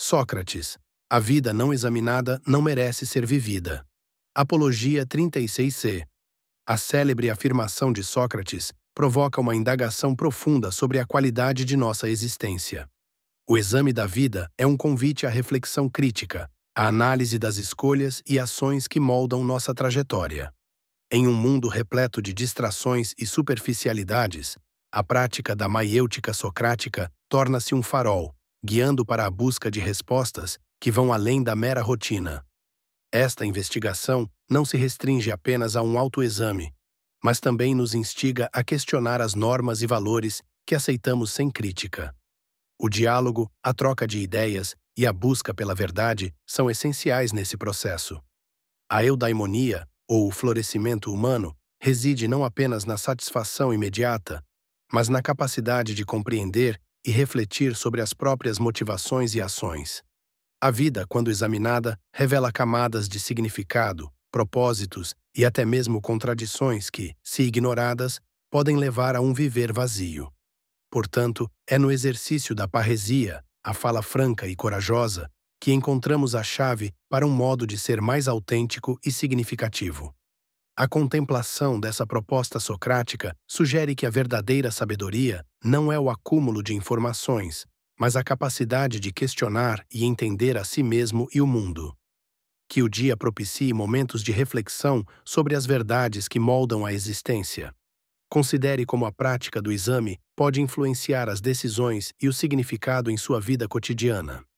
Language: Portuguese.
Sócrates. A vida não examinada não merece ser vivida. Apologia 36c. A célebre afirmação de Sócrates provoca uma indagação profunda sobre a qualidade de nossa existência. O exame da vida é um convite à reflexão crítica, à análise das escolhas e ações que moldam nossa trajetória. Em um mundo repleto de distrações e superficialidades, a prática da maiêutica socrática torna-se um farol, guiando para a busca de respostas que vão além da mera rotina. Esta investigação não se restringe apenas a um autoexame, mas também nos instiga a questionar as normas e valores que aceitamos sem crítica. O diálogo, a troca de ideias e a busca pela verdade são essenciais nesse processo. A eudaimonia, ou o florescimento humano, reside não apenas na satisfação imediata, mas na capacidade de compreender e refletir sobre as próprias motivações e ações. A vida, quando examinada, revela camadas de significado, propósitos e até mesmo contradições que, se ignoradas, podem levar a um viver vazio. Portanto, é no exercício da parresia, a fala franca e corajosa, que encontramos a chave para um modo de ser mais autêntico e significativo. A contemplação dessa proposta socrática sugere que a verdadeira sabedoria não é o acúmulo de informações, mas a capacidade de questionar e entender a si mesmo e o mundo. Que o dia propicie momentos de reflexão sobre as verdades que moldam a existência. Considere como a prática do exame pode influenciar as decisões e o significado em sua vida cotidiana.